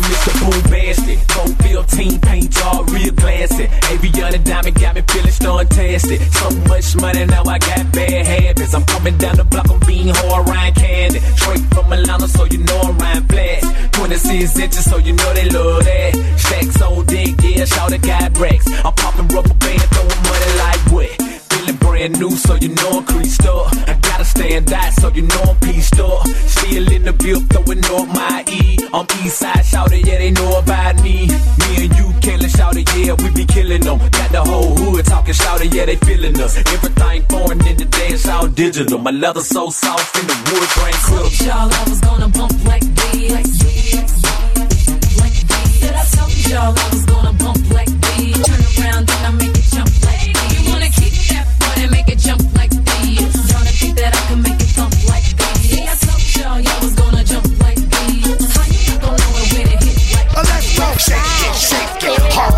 me Mr. Boombastic. 415 paint job, real classy. Aviana Diamond got me feeling stuntastic. So much money, now I got bad habits. I'm coming down the block, I'm being hard, Ryan Candy. Straight from Atlanta, so you know I'm Ryan Flash. 26 inches, so you know they love that. Stacks on deck, yeah, shout it, got racks. I'm popping rubber band, throwing money like what? Feeling brand new, so you know I'm creased up. I gotta stand out, so you know I'm pieced up. Still in the build, throwing up my E. I'm east side, shout it, yeah, they know about me. Me and you, killing, shout it, yeah, we be killing them. Got the whole hood talking, shout it, yeah, they feeling us. Everything foreign in the dance, all digital. My leather so soft in the wood grain clip. Y'all, I was gonna bump like this.